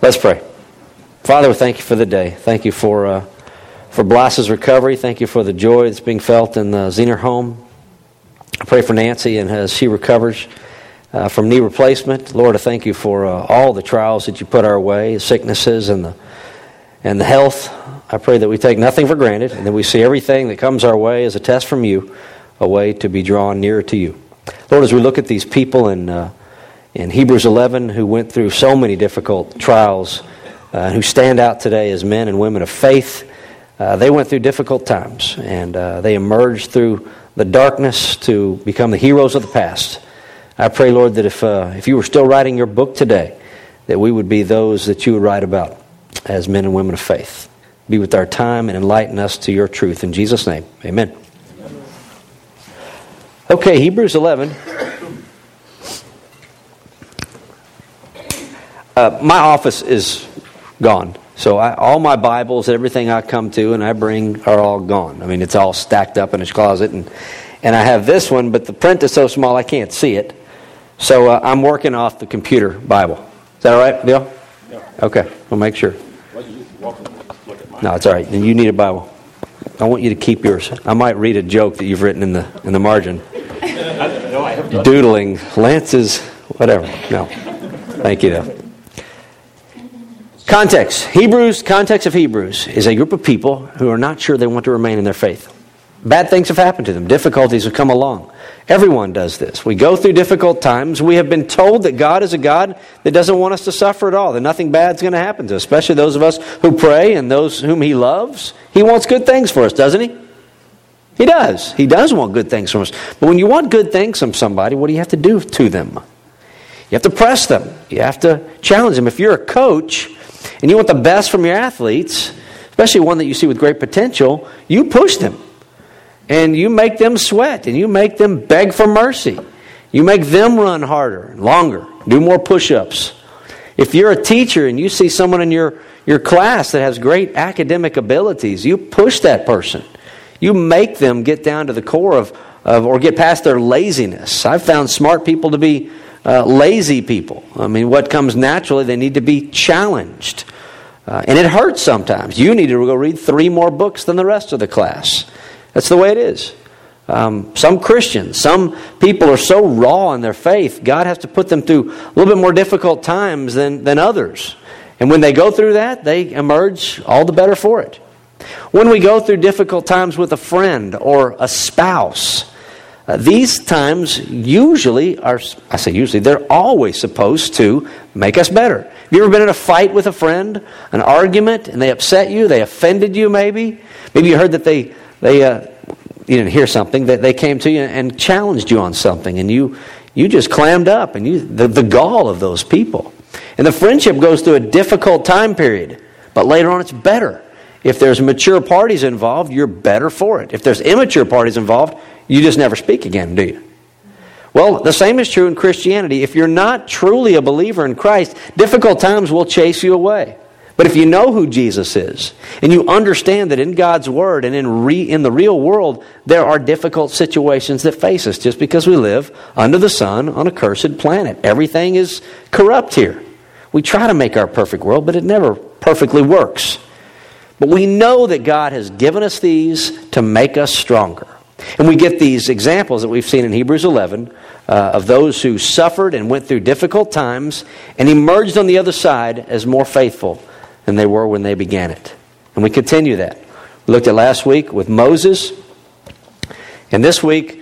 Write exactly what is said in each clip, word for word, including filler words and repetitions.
Let's pray. Father, we thank you for the day. Thank you for uh, for Blas's recovery. Thank you for the joy that's being felt in the Zener home. I pray for Nancy and as she recovers uh, from knee replacement. Lord, I thank you for uh, all the trials that you put our way, the sicknesses and the and the health. I pray that we take nothing for granted and that we see everything that comes our way as a test from you, a way to be drawn nearer to you. Lord, as we look at these people in uh, in Hebrews eleven who went through so many difficult trials, uh, who stand out today as men and women of faith, uh, they went through difficult times and uh, they emerged through the darkness to become the heroes of the past. I pray, Lord, that if uh, if you were still writing your book today, that we would be those that you would write about as men and women of faith. Be with our time and enlighten us to your truth. In Jesus' name, amen. Okay, Hebrews eleven. Uh, my office is gone. So I, all my Bibles, everything I come to and I bring are all gone. I mean, it's all stacked up in his closet. And, and I have this one, but the print is so small I can't see it. So uh, I'm working off the computer Bible. Is that all right, Bill? Yeah. Okay, we'll make sure. Well, you welcome to look at mine. No, it's all right. Then you need a Bible. I want you to keep yours. I might read a joke that you've written in the in the margin. No, I have not. Doodling, Lance's, whatever. No. Thank you, though. Context. Hebrews, context of Hebrews is a group of people who are not sure they want to remain in their faith. Bad things have happened to them. Difficulties have come along. Everyone does this. We go through difficult times. We have been told that God is a God that doesn't want us to suffer at all, that nothing bad is going to happen to us, especially those of us who pray and those whom He loves. He wants good things for us, doesn't He? He does. He does want good things from us. But when you want good things from somebody, what do you have to do to them? You have to press them. You have to challenge them. If you're a coach and you want the best from your athletes, especially one that you see with great potential, you push them. And you make them sweat. And you make them beg for mercy. You make them run harder and longer. Do more push-ups. If you're a teacher and you see someone in your, your class that has great academic abilities, you push that person. You make them get down to the core of, of or get past their laziness. I've found smart people to be uh, lazy people. I mean, what comes naturally, they need to be challenged. Uh, and it hurts sometimes. You need to go read three more books than the rest of the class. That's the way it is. Um, some Christians, some people are so raw in their faith, God has to put them through a little bit more difficult times than, than others. And when they go through that, they emerge all the better for it. When we go through difficult times with a friend or a spouse, uh, these times usually are, I say usually, they're always supposed to make us better. Have you ever been in a fight with a friend, an argument, and they upset you, they offended you maybe? Maybe you heard that they, they uh, you didn't hear something, that they came to you and challenged you on something, and you you just clammed up, and you the, the gall of those people. And the friendship goes through a difficult time period, but later on it's better. If there's mature parties involved, you're better for it. If there's immature parties involved, you just never speak again, do you? Well, the same is true in Christianity. If you're not truly a believer in Christ, difficult times will chase you away. But if you know who Jesus is, and you understand that in God's Word and in re, in the real world, there are difficult situations that face us just because we live under the sun on a cursed planet. Everything is corrupt here. We try to make our perfect world, but it never perfectly works. But we know that God has given us these to make us stronger. And we get these examples that we've seen in Hebrews eleven uh, of those who suffered and went through difficult times and emerged on the other side as more faithful than they were when they began it. And we continue that. We looked at last week with Moses. And this week,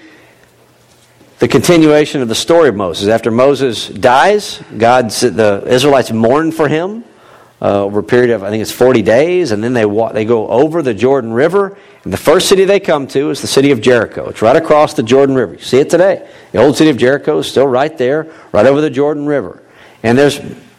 the continuation of the story of Moses. After Moses dies, God's, the Israelites mourn for him. Uh, over a period of, I think it's forty days, and then they walk, they go over the Jordan River, and the first city they come to is the city of Jericho. It's right across the Jordan River. You see it today. The old city of Jericho is still right there, right over the Jordan River. And there's,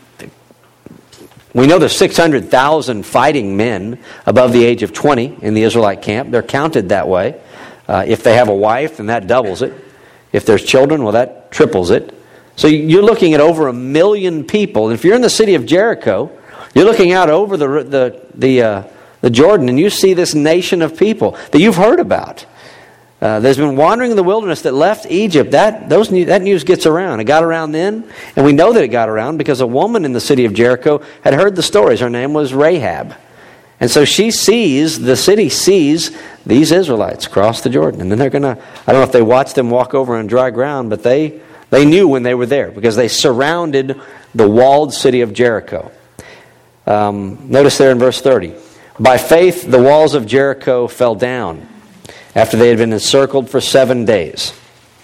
we know there's six hundred thousand fighting men above the age of twenty in the Israelite camp. They're counted that way. Uh, if they have a wife, then that doubles it. If there's children, well, that triples it. So you're looking at over a million people. And if you're in the city of Jericho, you're looking out over the the the, uh, the Jordan, and you see this nation of people that you've heard about. Uh, there's been wandering in the wilderness that left Egypt. That those new, that news gets around. It got around then, and we know that it got around because a woman in the city of Jericho had heard the stories. Her name was Rahab. And so she sees, the city sees these Israelites cross the Jordan. And then they're going to, I don't know if they watched them walk over on dry ground, but they, they knew when they were there because they surrounded the walled city of Jericho. Um, notice there in verse thirty. By faith, the walls of Jericho fell down after they had been encircled for seven days.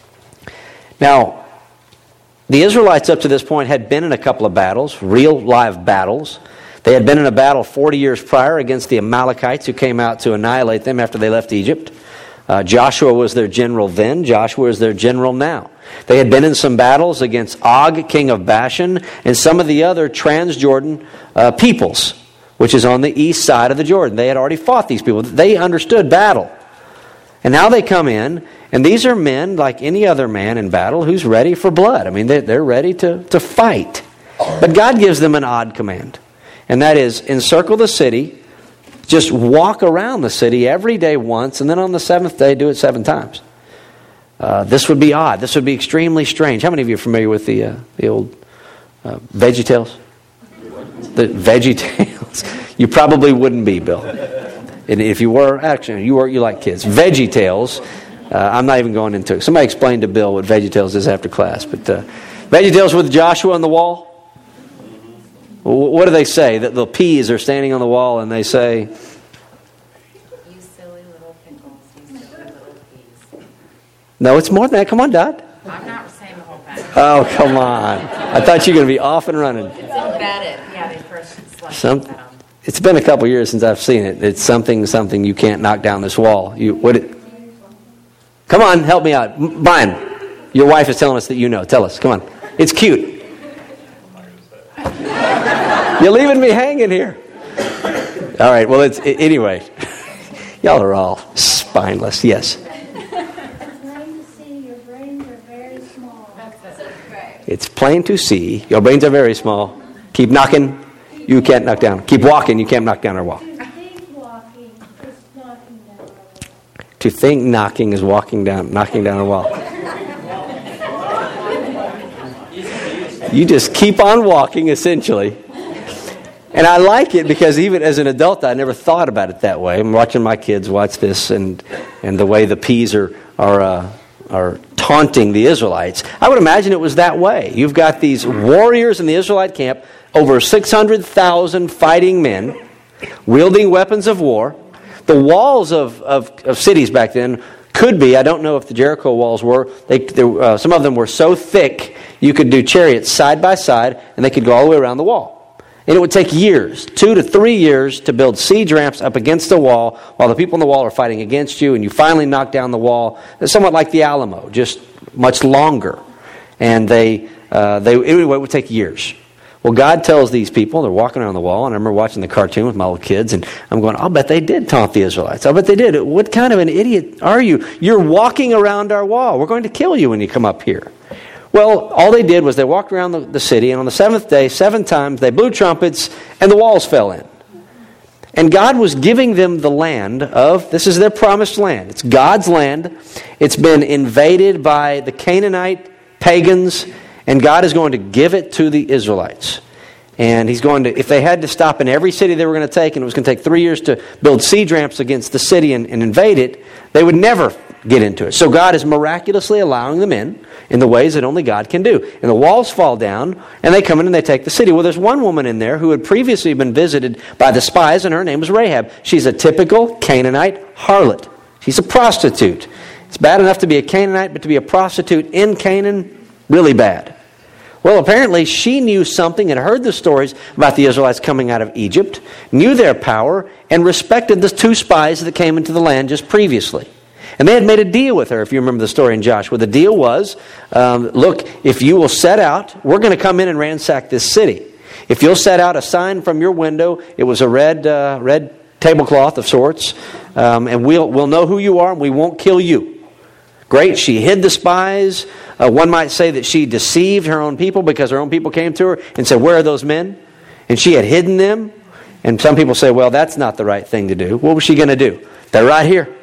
Now, the Israelites up to this point had been in a couple of battles, real live battles. They had been in a battle forty years prior against the Amalekites who came out to annihilate them after they left Egypt. Uh, Joshua was their general then. Joshua is their general now. They had been in some battles against Og, king of Bashan, and some of the other Transjordan uh, peoples, which is on the east side of the Jordan. They had already fought these people. They understood battle. And now they come in, and these are men like any other man in battle who's ready for blood. I mean, they're ready to, to fight. But God gives them an odd command. And that is, encircle the city, just walk around the city every day once, and then on the seventh day, do it seven times. Uh, this would be odd. This would be extremely strange. How many of you are familiar with the, uh, the old uh, VeggieTales? The VeggieTales. You probably wouldn't be, Bill. And if you were, actually, you were, you like kids. VeggieTales. Uh, I'm not even going into it. Somebody explain to Bill what VeggieTales is after class. But uh, VeggieTales with Joshua on the wall. What do they say? That the peas are standing on the wall, and they say, "You silly little pickles, you silly little peas." No, it's more than that. Come on, Dad. I'm not saying the whole thing. Oh, come on. I thought you were going to be off and running. It's embedded. Yeah, they first select Some, that on. it's been a couple years since I've seen it. It's something, something you can't knock down this wall. You what? It, come on, help me out. Brian, your wife is telling us that you know. Tell us. Come on. It's cute. You're leaving me hanging here. All right, well, it's it, anyway. Y'all are all spineless. Yes. Plain to see, your brains are very small. It's plain to see. Your brains are very small. Keep knocking. You can't knock down. Keep walking. You can't knock down our wall. To think walking is knocking down our wall. To think knocking is walking down, knocking down a wall. You just keep on walking, essentially. And I like it because even as an adult, I never thought about it that way. I'm watching my kids watch this, and and the way the peas are are uh, are taunting the Israelites. I would imagine it was that way. You've got these warriors in the Israelite camp, over six hundred thousand fighting men, wielding weapons of war. The walls of, of, of cities back then could be, I don't know if the Jericho walls were, they, they, uh, some of them were so thick you could do chariots side by side, and they could go all the way around the wall. And it would take years, two to three years, to build siege ramps up against the wall while the people in the wall are fighting against you, and you finally knock down the wall. It's somewhat like the Alamo, just much longer. And they, uh, they anyway, it would take years. Well, God tells these people, they're walking around the wall, and I remember watching the cartoon with my little kids, and I'm going, I'll bet they did taunt the Israelites. I'll bet they did. What kind of an idiot are you? You're walking around our wall. We're going to kill you when you come up here. Well, all they did was they walked around the, the city, and on the seventh day, seven times, they blew trumpets, and the walls fell in. And God was giving them the land of, this is their promised land. It's God's land. It's been invaded by the Canaanite pagans, and God is going to give it to the Israelites. And He's going to, if they had to stop in every city they were going to take, and it was going to take three years to build siege ramps against the city and, and invade it, they would never get into it. So God is miraculously allowing them in, in the ways that only God can do. And the walls fall down, and they come in and they take the city. Well, there's one woman in there who had previously been visited by the spies, and her name was Rahab. She's a typical Canaanite harlot. She's a prostitute. It's bad enough to be a Canaanite, but to be a prostitute in Canaan, really bad. Well, apparently she knew something and heard the stories about the Israelites coming out of Egypt, knew their power, and respected the two spies that came into the land just previously. And they had made a deal with her, if you remember the story in Joshua. The deal was, um, look, if you will set out, we're going to come in and ransack this city. If you'll set out a sign from your window, it was a red uh, red tablecloth of sorts, um, and we'll, we'll know who you are and we won't kill you. Great, she hid the spies. Uh, one might say that she deceived her own people because her own people came to her and said, where are those men? And she had hidden them. And some people say, well, that's not the right thing to do. What was she going to do? They're right here.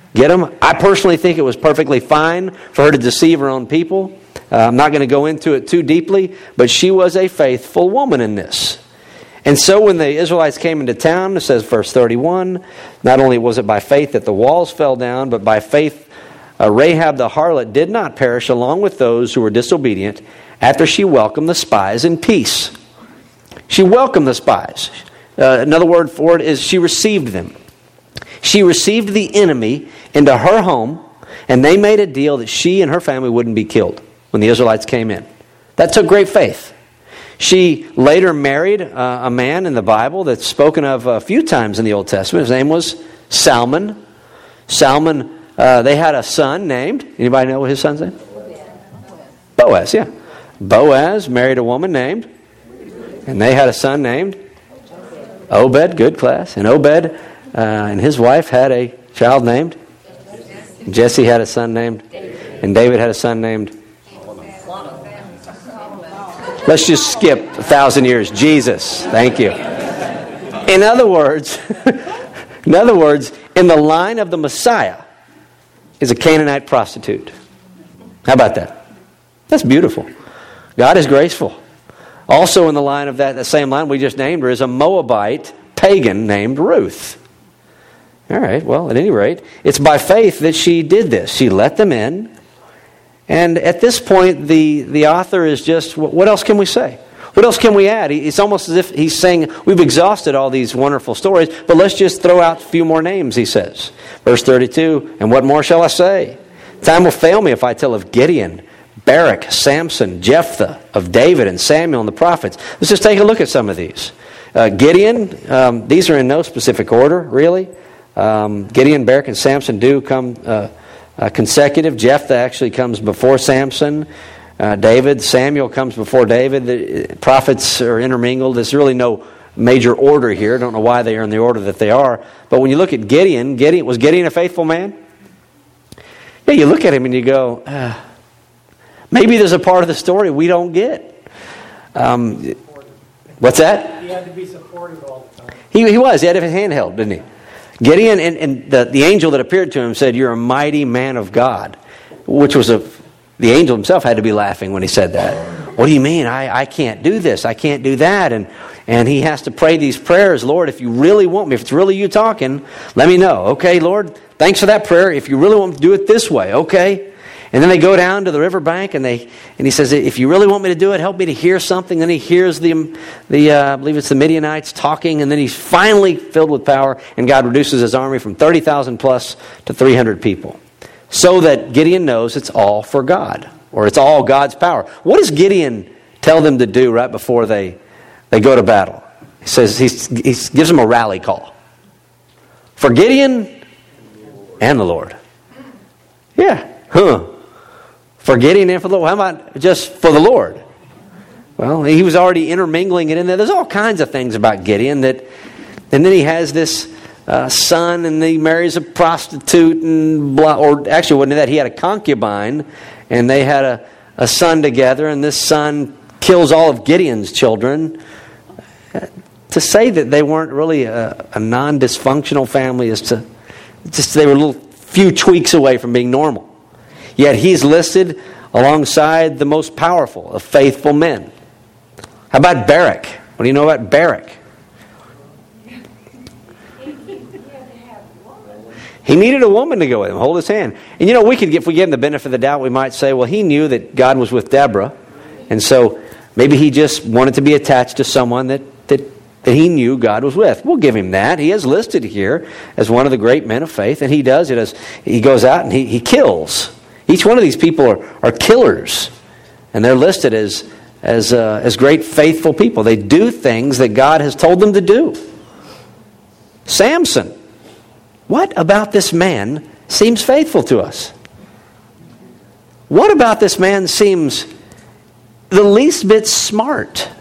get them. I personally think it was perfectly fine for her to deceive her own people. Uh, I'm not going to go into it too deeply, but she was a faithful woman in this. And so when the Israelites came into town, it says verse thirty-one, not only was it by faith that the walls fell down, but by faith uh, Rahab the harlot did not perish along with those who were disobedient after she welcomed the spies in peace. She welcomed the spies. Uh, another word for it is she received them. She received the enemy into her home, and they made a deal that she and her family wouldn't be killed when the Israelites came in. That took great faith. She later married uh, a man in the Bible that's spoken of a few times in the Old Testament. His name was Salmon. Salmon, uh, they had a son named, anybody know what his son's name? Boaz, yeah. Boaz married a woman named, and they had a son named Obed, good class. And Obed uh, and his wife had a child named Jesse, had a son named, and David had a son named. Let's just skip a thousand years. Jesus, thank you. In other words, in other words, in the line of the Messiah is a Canaanite prostitute. How about that? That's beautiful. God is graceful. Also in the line of that, the same line we just named her, is a Moabite pagan named Ruth. All right, well, at any rate, it's by faith that she did this. She let them in. And at this point, the, the author is just, what else can we say? What else can we add? It's almost as if he's saying, we've exhausted all these wonderful stories, but let's just throw out a few more names, he says. Verse thirty-two, and what more shall I say? Time will fail me if I tell of Gideon, Barak, Samson, Jephthah, of David and Samuel and the prophets. Let's just take a look at some of these. Uh, Gideon, um, these are in no specific order, really. Um, Gideon, Barak, and Samson do come uh, uh, consecutive. Jephthah actually comes before Samson. Uh, David, Samuel comes before David. The prophets are intermingled. There's really no major order here. I don't know why they are in the order that they are. But when you look at Gideon, Gideon was Gideon a faithful man? Yeah, you look at him and you go, ah, maybe there's a part of the story we don't get. Um, what's that? He had to be supportive all the time. He, he was. He had his handheld, didn't he? Gideon, and, and the, the angel that appeared to him said, "You're a mighty man of God," which was a... The angel himself had to be laughing when he said that. What do you mean? I, I can't do this. I can't do that. And and he has to pray these prayers. Lord, if you really want me, if it's really you talking, let me know. Okay, Lord, thanks for that prayer. If you really want me to do it this way, okay. And then they go down to the riverbank, and they and he says, if you really want me to do it, help me to hear something. Then he hears the, the uh, I believe it's the Midianites talking, and then he's finally filled with power, and God reduces his army from thirty thousand plus to three hundred people. So that Gideon knows it's all for God, or it's all God's power. What does Gideon tell them to do right before they, they go to battle? He says he, he gives them a rally call. For Gideon and the Lord. Yeah. Huh. For Gideon and for the Lord. How about just for the Lord? Well, he was already intermingling it in there. There's all kinds of things about Gideon that, and then he has this Uh, son, and he marries a prostitute, and blah, or actually wasn't that, he had a concubine, and they had a, a son together, and this son kills all of Gideon's children. Uh, to say that they weren't really a, a non-dysfunctional family is to, just they were a little few tweaks away from being normal. Yet he's listed alongside the most powerful of faithful men. How about Barak? What do you know about Barak? He needed a woman to go with him, hold his hand. And you know, we could, if we give him the benefit of the doubt, we might say, well, he knew that God was with Deborah. And so maybe he just wanted to be attached to someone that, that, that he knew God was with. We'll give him that. He is listed here as one of the great men of faith. And he does it as he goes out and he, he kills. Each one of these people are, are killers. And they're listed as, as, uh, as great faithful people. They do things that God has told them to do. Samson. What about this man seems faithful to us? What about this man seems the least bit smart?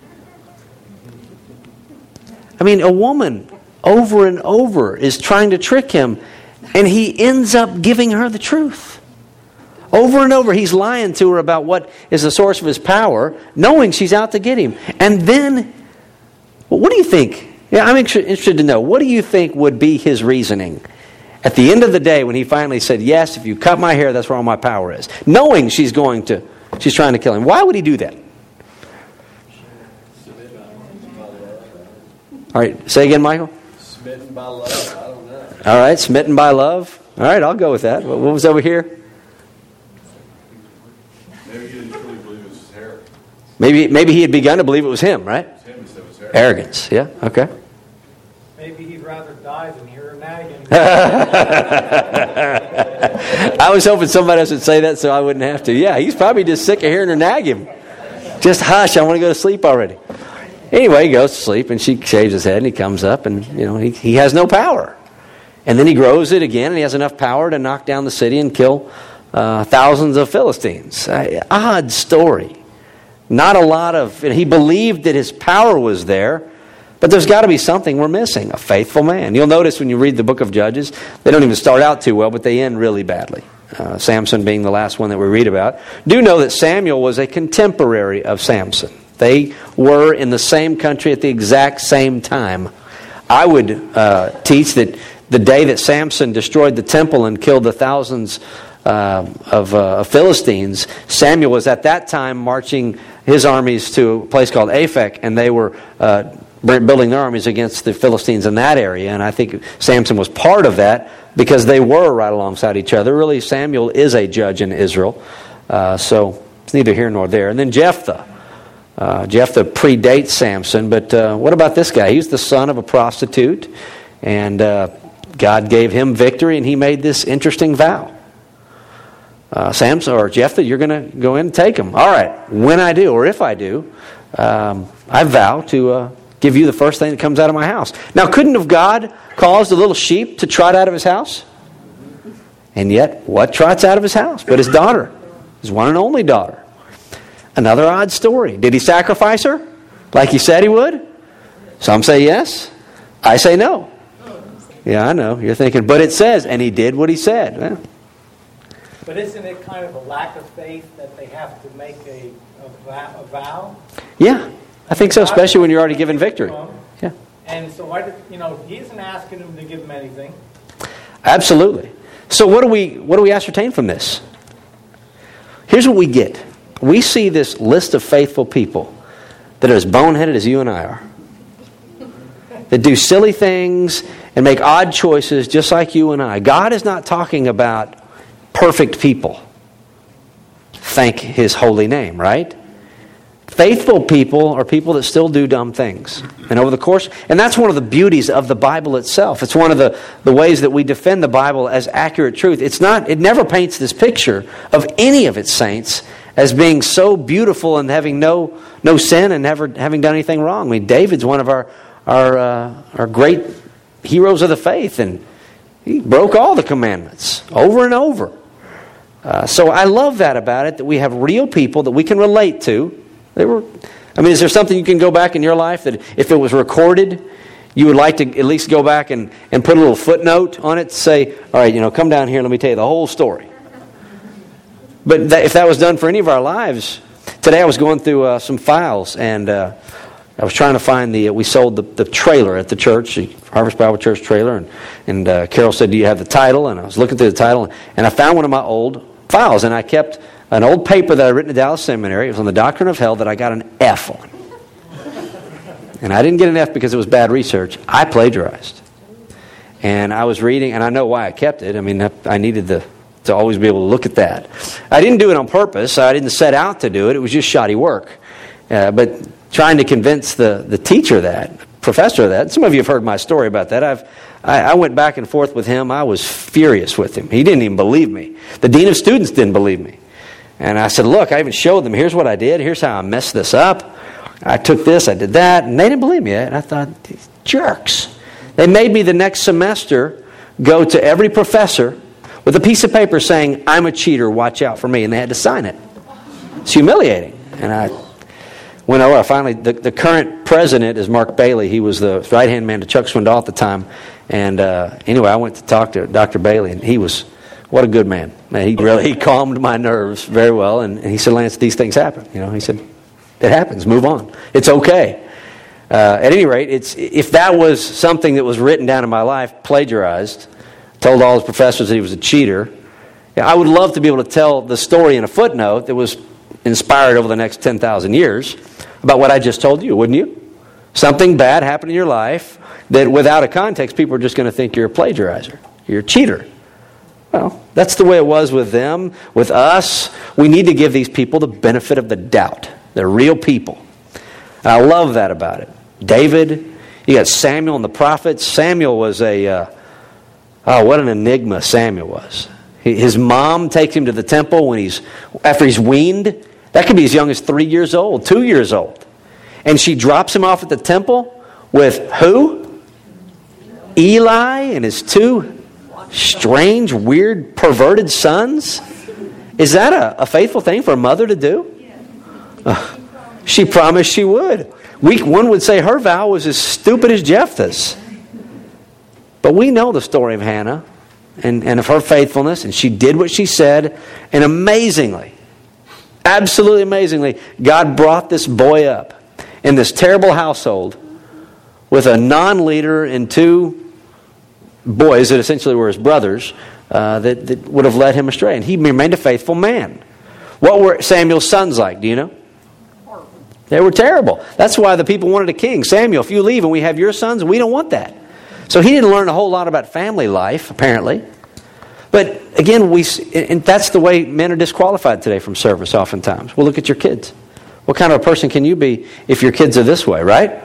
I mean, a woman over and over is trying to trick him, and he ends up giving her the truth. Over and over, he's lying to her about what is the source of his power, knowing she's out to get him. And then, well, what do you think? Yeah, I'm interested to know. What do you think would be his reasoning At the end of the day, when he finally said, yes, if you cut my hair, that's where all my power is. Knowing she's going to, she's trying to kill him. Why would he do that? All right, say again, Michael. Smitten by love, I don't know. All right, smitten by love. All right, I'll go with that. What was over here? Maybe he didn't truly believe it was his hair. Maybe, maybe he had begun to believe it was him, right? It was him instead of his hair. Arrogance, yeah, okay. Maybe he'd rather die than hear a nagging. I was hoping somebody else would say that so I wouldn't have to. Yeah, he's probably just sick of hearing her nag him. Just hush, I want to go to sleep already. Anyway, he goes to sleep and she shaves his head and he comes up and, you know, he, he has no power. And then he grows it again and he has enough power to knock down the city and kill uh, thousands of Philistines. Uh, odd story. Not a lot of... He believed that his power was there, but there's got to be something we're missing. A faithful man. You'll notice when you read the book of Judges, they don't even start out too well, but they end really badly. Uh, Samson being the last one that we read about. Do know that Samuel was a contemporary of Samson. They were in the same country at the exact same time. I would uh, teach that the day that Samson destroyed the temple and killed the thousands uh, of uh, Philistines, Samuel was at that time marching his armies to a place called Aphek, and they were uh, building their armies against the Philistines in that area. And I think Samson was part of that because they were right alongside each other. Really, Samuel is a judge in Israel. Uh, so it's neither here nor there. And then Jephthah. Uh, Jephthah predates Samson, but uh, what about this guy? He's the son of a prostitute, and uh, God gave him victory, and he made this interesting vow. Uh, Samson or Jephthah, you're going to go in and take him. All right, when I do, or if I do, um, I vow to uh, give you the first thing that comes out of my house. Now, couldn't have God caused a little sheep to trot out of his house? And yet, what trots out of his house? But his daughter, his one and only daughter. Another odd story. Did he sacrifice her like he said he would? Some say yes. I say no. Yeah, I know. You're thinking, but it says, and he did what he said. Well, But isn't it kind of a lack of faith that they have to make a, a, vow, a vow? Yeah, I think so, especially when you're already given victory. Yeah, And so, why did, you know, he isn't asking them to give him anything. absolutely. So what do we what do we ascertain from this? Here's what we get. We see this list of faithful people that are as boneheaded as you and I are. That do silly things and make odd choices just like you and I. God is not talking about perfect people. Thank His holy name, right? Faithful people are people that still do dumb things. And over the course, and that's one of the beauties of the Bible itself. It's one of the, the ways that we defend the Bible as accurate truth. It's not, it never paints this picture of any of its saints as being so beautiful and having no no sin and never having done anything wrong. I mean, David's one of our our uh, our great heroes of the faith, and he broke all the commandments over and over. Uh, so I love that about it, that we have real people that we can relate to. They were. I mean, is there something you can go back in your life that if it was recorded, you would like to at least go back and, and put a little footnote on it to say, all right, you know, come down here and let me tell you the whole story. But that, if that was done for any of our lives, today I was going through uh, some files, and uh, I was trying to find the, uh, we sold the, the trailer at the church, the Harvest Bible Church trailer, and, and uh, Carol said, do you have the title? And I was looking through the title, and I found one of my old files, and I kept an old paper that I written at Dallas Seminary. It was on the Doctrine of Hell that I got an F on. And I didn't get an F because it was bad research. I plagiarized. And I was reading, and I know why I kept it. I mean, I, I needed the... to always be able to look at that. I didn't do it on purpose. I didn't set out to do it. It was just shoddy work. Uh, but trying to convince the, the teacher that, professor that, some of you have heard my story about that. I've I, I went back and forth with him. I was furious with him. He didn't even believe me. The dean of students didn't believe me. And I said, look, I even showed them, here's what I did. Here's how I messed this up. I took this, I did that. And they didn't believe me. And I thought, these jerks. They made me the next semester go to every professor with a piece of paper saying, I'm a cheater, watch out for me. And they had to sign it. It's humiliating. And I went over. I finally, the, the current president is Mark Bailey. He was the right-hand man to Chuck Swindoll at the time. And uh, anyway, I went to talk to Doctor Bailey, and he was, what a good man. man he really he calmed my nerves very well. And, and he said, Lance, these things happen. You know, he said, it happens. Move on. It's okay. Uh, at any rate, it's if that was something that was written down in my life, plagiarized, told all his professors that he was a cheater. Yeah, I would love to be able to tell the story in a footnote that was inspired over the next ten thousand years about what I just told you, wouldn't you? Something bad happened in your life that without a context, people are just going to think you're a plagiarizer. You're a cheater. Well, that's the way it was with them, with us. We need to give these people the benefit of the doubt. They're real people. And I love that about it. David, you got Samuel and the prophets. Samuel was a, uh, oh, what an enigma Samuel was. His mom takes him to the temple when he's after he's weaned. That could be as young as three years old, two years old. And she drops him off at the temple with who? Eli and his two strange, weird, perverted sons. Is that a, a faithful thing for a mother to do? Uh, she promised she would. We, one would say her vow was as stupid as Jephthah's. But we know the story of Hannah and, and of her faithfulness, and she did what she said, and amazingly, absolutely amazingly, God brought this boy up in this terrible household with a non-leader and two boys that essentially were his brothers uh, that, that would have led him astray. And he remained a faithful man. What were Samuel's sons like? Do you know? They were terrible. That's why the people wanted a king. Samuel, if you leave and we have your sons, we don't want that. So he didn't learn a whole lot about family life, apparently. But again, we and that's the way men are disqualified today from service oftentimes. Well, look at your kids. What kind of a person can you be if your kids are this way, right?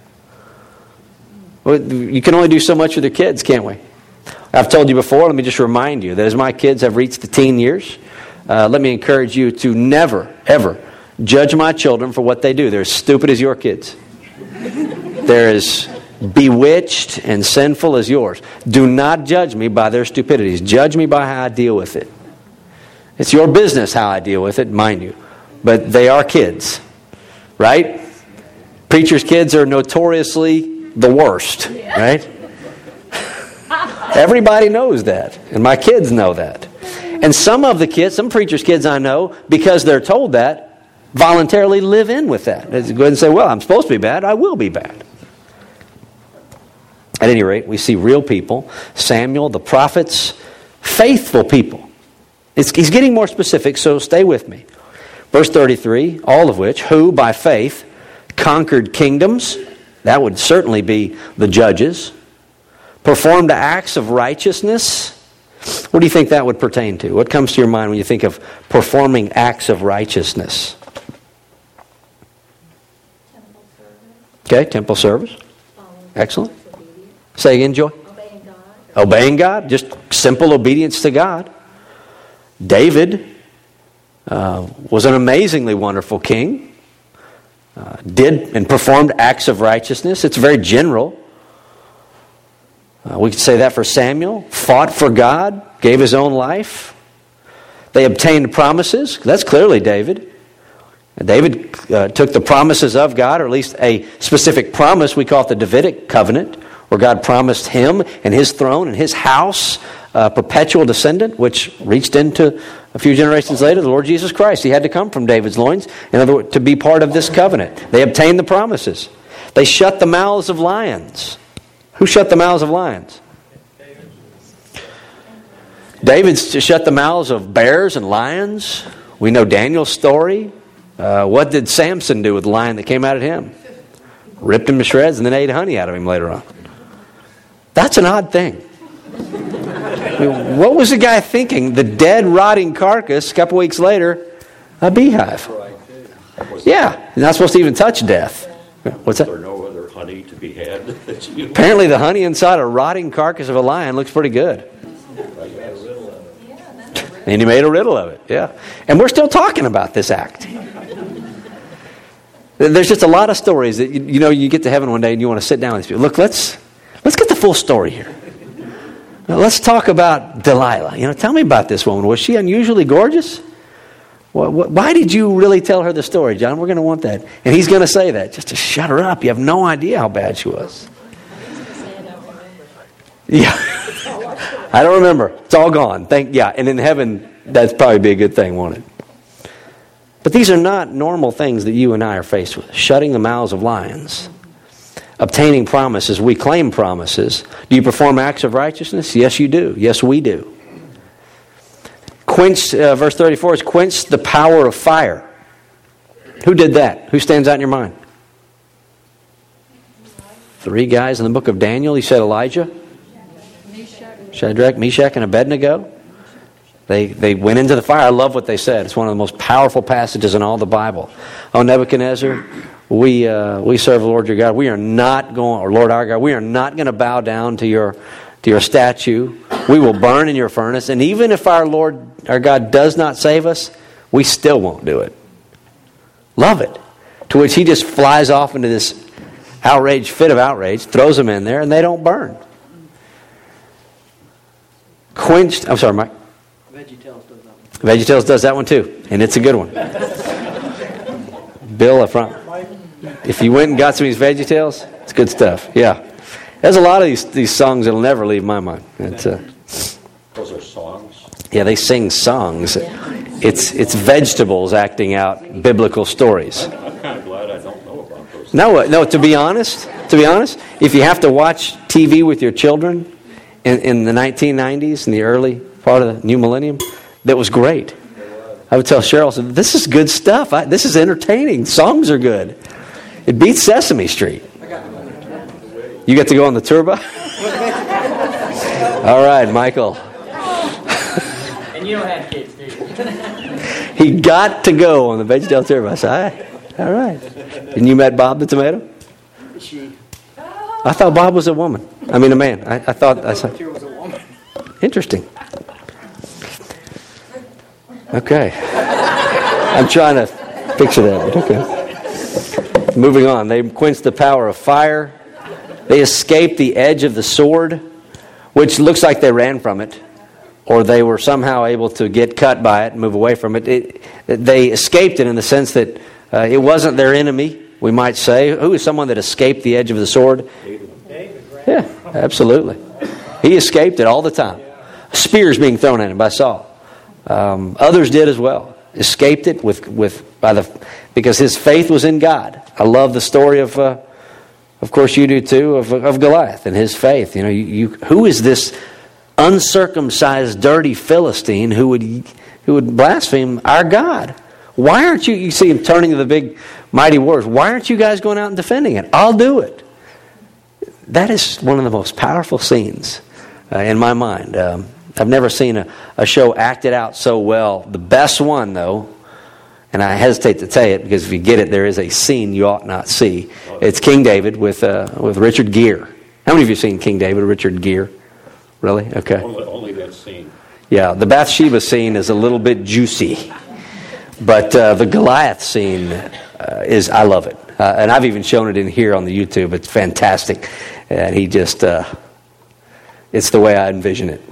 Well, you can only do so much with your kids, can't we? I've told you before, let me just remind you that as my kids have reached the teen years, uh, let me encourage you to never, ever judge my children for what they do. They're as stupid as your kids. They're as bewitched and sinful as yours. Do not judge me by their stupidities. Judge me by how I deal with it. It's your business how I deal with it, mind you. But they are kids, right? Preachers' kids are notoriously the worst, right? Everybody knows that, and my kids know that. And some of the kids, some preachers' kids I know, because they're told that, voluntarily live in with that. They go ahead and say, well, I'm supposed to be bad, I will be bad. At any rate, we see real people, Samuel, the prophets, faithful people. It's, he's getting more specific, so stay with me. Verse thirty-three, all of which, who by faith conquered kingdoms, that would certainly be the judges, performed acts of righteousness. What do you think that would pertain to? What comes to your mind when you think of performing acts of righteousness? Temple service. Okay, temple service. Following Excellent. God's obedience. Say again, Joy. Obeying God. Obeying God, just simple obedience to God. David uh, was an amazingly wonderful king. Uh, did and performed acts of righteousness. It's very general. Uh, we could say that for Samuel. Fought for God. Gave his own life. They obtained promises. That's clearly David. David uh, took the promises of God, or at least a specific promise. We call it the Davidic covenant, where God promised him and his throne and his house a perpetual descendant, which reached into a few generations later, the Lord Jesus Christ. He had to come from David's loins in other words, to be part of this covenant. They obtained the promises. They shut the mouths of lions. Who shut the mouths of lions? David shut the mouths of bears and lions. We know Daniel's story. Uh, what did Samson do with the lion that came out at him? Ripped him to shreds and then ate honey out of him later on. That's an odd thing. I mean, what was the guy thinking? The dead, rotting carcass, a couple weeks later, a beehive. Yeah, you're not supposed to even touch death. What's that? There no other honey to be had. that you- Apparently the honey inside a rotting carcass of a lion looks pretty good. And he made a riddle of it, yeah. And we're still talking about this act. There's just a lot of stories that, you, you know, you get to heaven one day and you want to sit down with these people. Look, let's let's get the full story here. Now, let's talk about Delilah. You know, tell me about this woman. Was she unusually gorgeous? Why did you really tell her the story, John? We're going to want that. And he's going to say that just to shut her up. You have no idea how bad she was. Yeah. I don't remember. It's all gone. Thank yeah. And in heaven, that'd probably be a good thing, won't it? But these are not normal things that you and I are faced with. Shutting the mouths of lions. obtaining promises. We claim promises. Do you perform acts of righteousness? Yes, you do. Yes, we do. Quench, uh, verse thirty-four is quench the power of fire. Who did that? Who stands out in your mind? Three guys in the book of Daniel. He said Elijah, Shadrach, Meshach, and Abednego. They they went into the fire. I love what they said. It's one of the most powerful passages in all the Bible. Oh, Nebuchadnezzar, we uh, we serve the Lord your God. We are not going, or Lord our God, we are not going to bow down to your to your statue. We will burn in your furnace. And even if our Lord our God does not save us, we still won't do it. Love it. To which he just flies off into this outrage, fit of outrage, throws them in there, and they don't burn. Quenched. I'm sorry, Mike. VeggieTales does that one. VeggieTales does that one too, and it's a good one. Bill up front. If you went and got some of these VeggieTales, it's good stuff. Yeah, there's a lot of these these songs that'll never leave my mind. It's, uh, Those are songs. yeah, they sing songs. It's it's vegetables acting out biblical stories. I'm kind of glad I don't know about those. No, no. To be honest, to be honest, if you have to watch T V with your children in, in the nineteen nineties, in the early part of the new millennium, that was great. I would tell Cheryl, "This is good stuff. I, this is entertaining. Songs are good. It beats Sesame Street." You get to go on the tour bus? All right, Michael. And you don't have kids, do you? He got to go on the VeggieTales tour bus. All right. All right. And you met Bob the tomato? She. I thought Bob was a woman. I mean, a man. I, I thought I saw. was a woman. Interesting. Okay. I'm trying to picture that, but okay. Moving on. They quenched the power of fire. They escaped the edge of the sword, which looks like they ran from it, or they were somehow able to get cut by it and move away from it. it they escaped it in the sense that uh, it wasn't their enemy, we might say. Who is someone that escaped the edge of the sword? David, right? Yeah, absolutely. He escaped it all the time. Spears being thrown at him by Saul. Um, others did as well. Escaped it with with by the because his faith was in God. I love the story of, uh, of course, you do too, of, of Goliath and his faith. You know, you, you who is this uncircumcised, dirty Philistine who would who would blaspheme our God? Why aren't you? You see him turning to the big, mighty warriors. Why aren't you guys going out and defending it? I'll do it. That is one of the most powerful scenes uh, in my mind. Um, I've never seen a, a show acted out so well. The best one, though, and I hesitate to tell you it because if you get it, there is a scene you ought not see. It's King David with uh, with Richard Gere. How many of you have seen King David, Richard Gere? Really? Okay. Only, only that scene. Yeah, the Bathsheba scene is a little bit juicy. But uh, the Goliath scene uh, is, I love it. Uh, and I've even shown it in here on the YouTube. It's fantastic. And he just, uh, it's the way I envision it.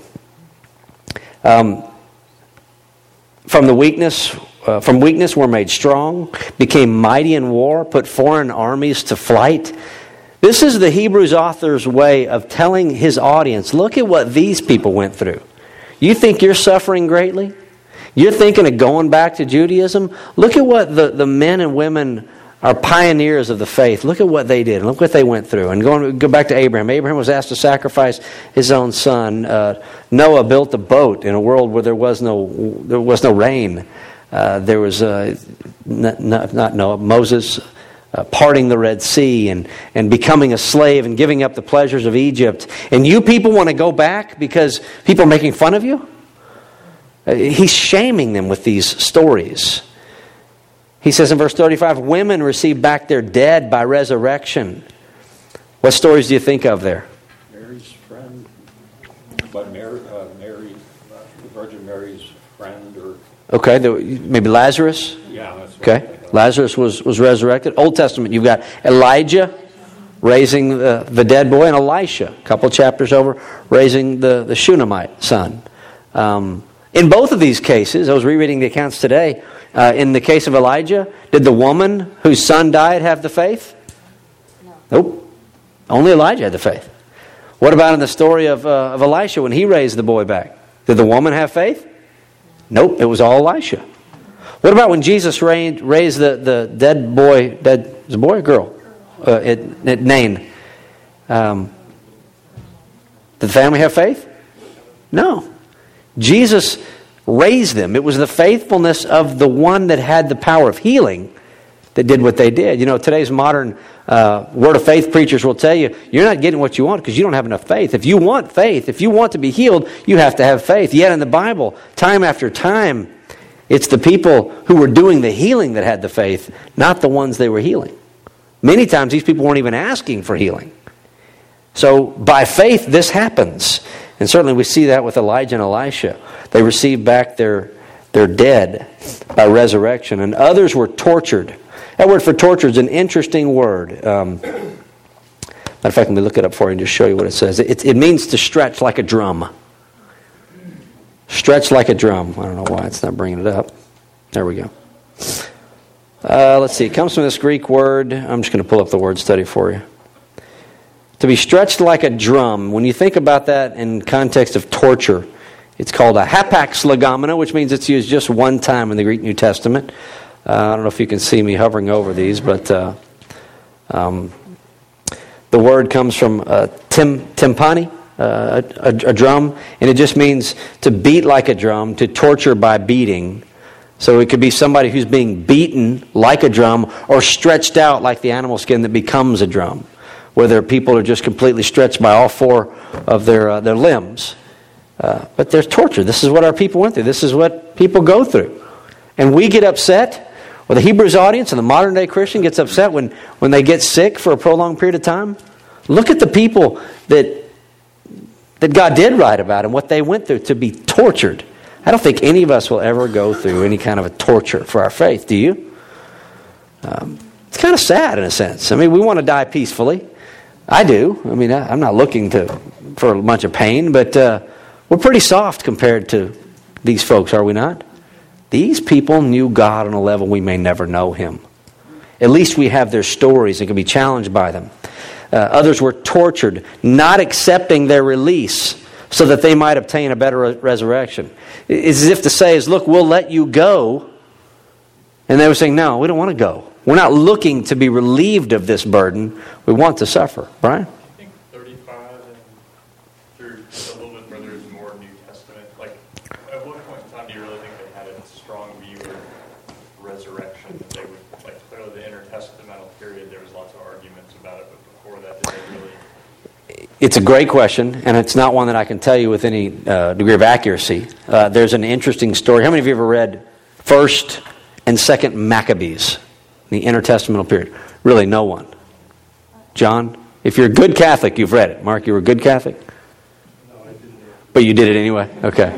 Um, from the weakness, uh, from weakness were made strong, became mighty in war, put foreign armies to flight. This is the Hebrews author's way of telling his audience, look at what these people went through. You think you're suffering greatly? You're thinking of going back to Judaism? Look at what the, the men and women are pioneers of the faith. Look at what they did. Look what they went through. And go, go back to Abraham. Abraham was asked to sacrifice his own son. Uh, Noah built a boat in a world where there was no there was no rain. Uh, there was uh, not, not Noah, Moses uh, parting the Red Sea and, and becoming a slave and giving up the pleasures of Egypt. And you people want to go back because people are making fun of you? Uh, he's shaming them with these stories. He says in verse thirty-five, women receive back their dead by resurrection. What stories do you think of there? Mary's friend, but Mary, uh, Mary, the Virgin Mary's friend, or Okay, the, maybe Lazarus. yeah, that's what Okay, Lazarus was, was resurrected. Old Testament, you've got Elijah raising the, the dead boy, and Elisha, a couple chapters over, raising the, the Shunammite son. Um, in both of these cases, I was rereading the accounts today. Uh, in the case of Elijah, did the woman whose son died have the faith? No. Nope. Only Elijah had the faith. What about in the story of, uh, of Elisha when he raised the boy back? Did the woman have faith? Nope, it was all Elisha. What about when Jesus raised, raised the, the dead boy, dead, was a boy or girl? Uh, at, at Nain. Um, did the family have faith? No. Jesus raised them. It was the faithfulness of the one that had the power of healing that did what they did. You know, today's modern uh, Word of Faith preachers will tell you, you're not getting what you want because you don't have enough faith. If you want faith, if you want to be healed, you have to have faith. Yet in the Bible, time after time, it's the people who were doing the healing that had the faith, not the ones they were healing. Many times these people weren't even asking for healing. So by faith, this happens. And certainly we see that with Elijah and Elisha. They received back their, their dead by resurrection. And others were tortured. That word for torture is an interesting word. Um, matter of fact, let me look it up for you and just show you what it says. It, it means to stretch like a drum. Stretch like a drum. I don't know why it's not bringing it up. There we go. Uh, let's see. It comes from this Greek word. I'm just going to pull up the word study for you. To be stretched like a drum. When you think about that in context of torture, it's called a hapax legomena, which means it's used just one time in the Greek New Testament. Uh, I don't know if you can see me hovering over these, but uh, um, the word comes from uh, tim, timpani, uh, a, a, a drum, and it just means to beat like a drum, to torture by beating. So it could be somebody who's being beaten like a drum or stretched out like the animal skin that becomes a drum, whether people are just completely stretched by all four of their uh, their limbs. Uh, but there's torture. This is what our people went through. This is what people go through. And we get upset, or the Hebrews audience and the modern day Christian gets upset when, when they get sick for a prolonged period of time. Look at the people that, that God did write about and what they went through to be tortured. I don't think any of us will ever go through any kind of a torture for our faith. Do you? Um, it's kind of sad in a sense. I mean, we want to die peacefully. I do. I mean, I, I'm not looking to for a bunch of pain, but uh, we're pretty soft compared to these folks, are we not? These people knew God on a level we may never know Him. At least we have their stories and can be challenged by them. Uh, others were tortured, not accepting their release so that they might obtain a better re- resurrection. It's as if to say is, look, we'll let you go. And they were saying, no, we don't want to go. We're not looking to be relieved of this burden. We want to suffer. Brian? I think thirty-five and through a little bit further is more New Testament. Like, at what point in time do you really think they had a strong view of resurrection? That they would, like, clearly the intertestamental period, there was lots of arguments about it, but before that, did they really... It's a great question, and it's not one that I can tell you with any uh, degree of accuracy. Uh, there's an interesting story. How many of you ever read First and Second Maccabees, the intertestamental period? Really, no one. John, if you're a good Catholic, you've read it. Mark, you were a good Catholic? No, I didn't. But you did it anyway? Okay.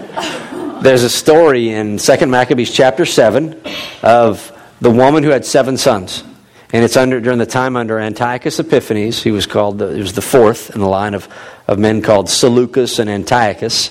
There's a story in Second Maccabees chapter seven of the woman who had seven sons. And it's under during the time under Antiochus Epiphanes. He was called, the, he was the fourth in the line of, of men called Seleucus and Antiochus,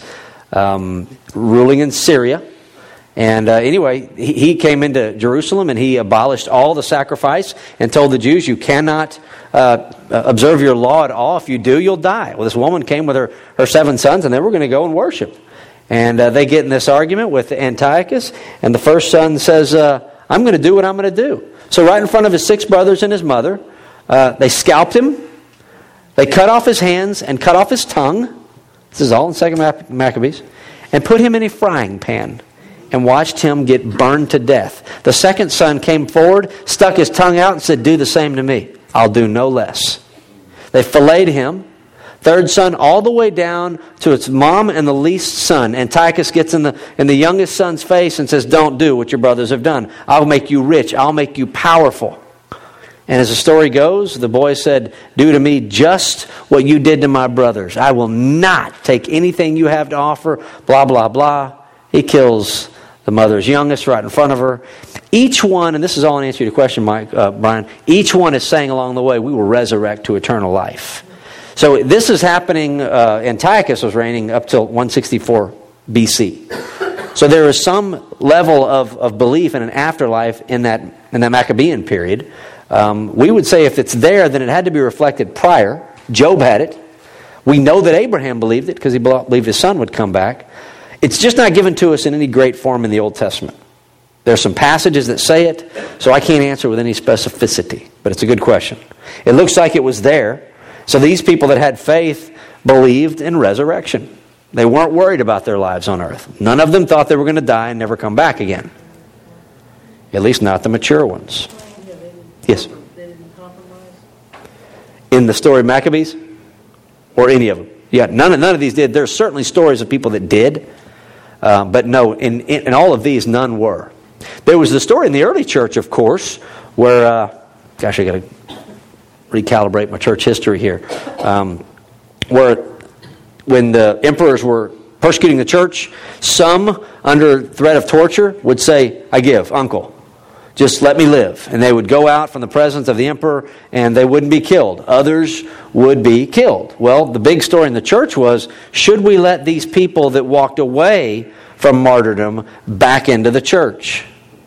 um, ruling in Syria. And uh, anyway, he, he came into Jerusalem and he abolished all the sacrifice and told the Jews, you cannot uh, observe your law at all. If you do, you'll die. Well, this woman came with her, her seven sons and they were going to go and worship. And uh, they get in this argument with Antiochus. And the first son says, uh, I'm going to do what I'm going to do. So right in front of his six brothers and his mother, uh, they scalped him. They cut off his hands and cut off his tongue. This is all in Second Maccabees. And put him in a frying pan and watched him get burned to death. The second son came forward, stuck his tongue out and said, do the same to me. I'll do no less. They filleted him. Third son all the way down to its mom and the least son. Antiochus gets in the in the youngest son's face and says, don't do what your brothers have done. I'll make you rich. I'll make you powerful. And as the story goes, the boy said, do to me just what you did to my brothers. I will not take anything you have to offer. Blah, blah, blah. He kills the mother's youngest right in front of her. Each one, and this is all in answer to your question, Mike, uh, Brian, each one is saying along the way, we will resurrect to eternal life. So this is happening, uh, Antiochus was reigning up till one sixty-four B C. So there is some level of, of belief in an afterlife in that in that Maccabean period. Um, we would say if it's there, then it had to be reflected prior. Job had it. We know that Abraham believed it because he believed his son would come back. It's just not given to us in any great form in the Old Testament. There's some passages that say it, so I can't answer with any specificity. But it's a good question. It looks like it was there. So these people that had faith believed in resurrection. They weren't worried about their lives on earth. None of them thought they were going to die and never come back again. At least not the mature ones. Yes? In the story of Maccabees? Or any of them? Yeah, none of, none of these did. There's certainly stories of people that did. Uh, but no, in, in, in all of these, none were. There was the story in the early church, of course, where... Uh, gosh, I got to recalibrate my church history here. Um, where when the emperors were persecuting the church, some, under threat of torture, would say, I give, uncle. Just let me live. And they would go out from the presence of the emperor and they wouldn't be killed. Others would be killed. Well, the big story in the church was, should we let these people that walked away from martyrdom back into the church?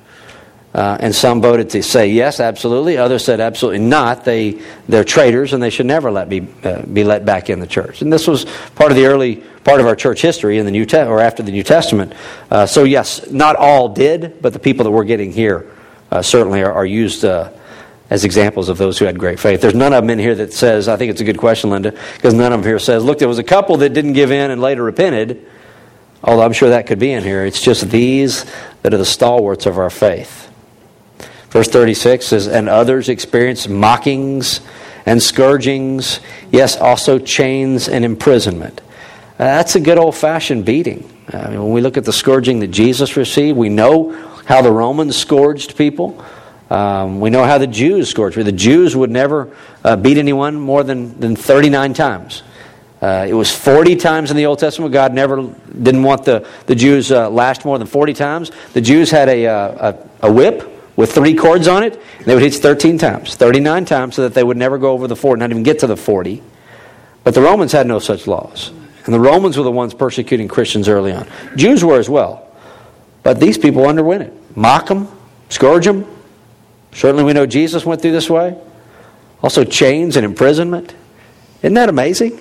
Uh, and some voted to say yes, absolutely. Others said absolutely not. They, they're traitors and they should never let be, uh, be let back in the church. And this was part of the early part of our church history in the New Te- or after the New Testament. Uh, so yes, not all did, but the people that we're getting here Uh, certainly are, are used uh, as examples of those who had great faith. There's none of them in here that says, I think it's a good question, Linda, because none of them here says, look, there was a couple that didn't give in and later repented, although I'm sure that could be in here. It's just these that are the stalwarts of our faith. Verse thirty-six says, and others experienced mockings and scourgings, yes, also chains and imprisonment. Uh, that's a good old-fashioned beating. I mean, when we look at the scourging that Jesus received, we know how the Romans scourged people. Um, we know how the Jews scourged people. The Jews would never uh, beat anyone more than, than thirty-nine times. Uh, it was forty times in the Old Testament. God never didn't want the, the Jews uh, lashed more than forty times. The Jews had a, uh, a, a whip with three cords on it. And they would hit thirteen times. thirty-nine times so that they would never go over the forty, not even get to the forty. But the Romans had no such laws. And the Romans were the ones persecuting Christians early on. Jews were as well. But these people underwent it. Mock them, scourge them. Certainly we know Jesus went through this way. Also chains and imprisonment. Isn't that amazing?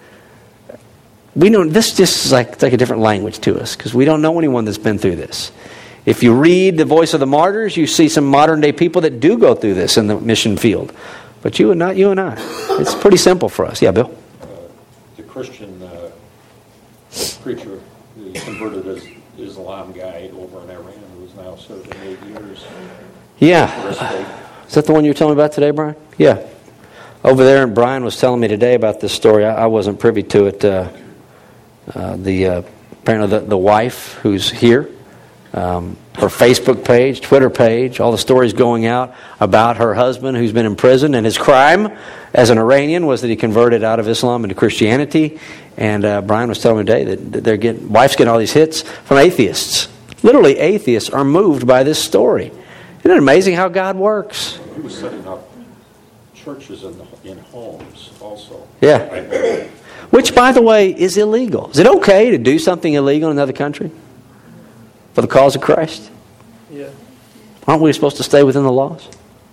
We know this just is like, it's like a different language to us because we don't know anyone that's been through this. If you read The Voice of the Martyrs, you see some modern day people that do go through this in the mission field. But you and not you and I. It's pretty simple for us. Yeah, Bill? Uh, the Christian uh, preacher who converted as Islam guy over in Iran who is now serving eight years. Yeah. Is that the one you were telling me about today, Brian? Yeah. Over there, and Brian was telling me today about this story. I, I wasn't privy to it. Uh, uh, the uh, apparently the, the wife who's here, um, her Facebook page, Twitter page, all the stories going out about her husband who's been in prison, and his crime as an Iranian was that he converted out of Islam into Christianity. And uh, Brian was telling me today that they're getting, wife's getting all these hits from atheists. Literally, atheists are moved by this story. Isn't it amazing how God works? He was setting up churches in, the, in homes also. Yeah. Which, by the way, is illegal. Is it okay to do something illegal in another country for the cause of Christ? Yeah. Aren't we supposed to stay within the laws?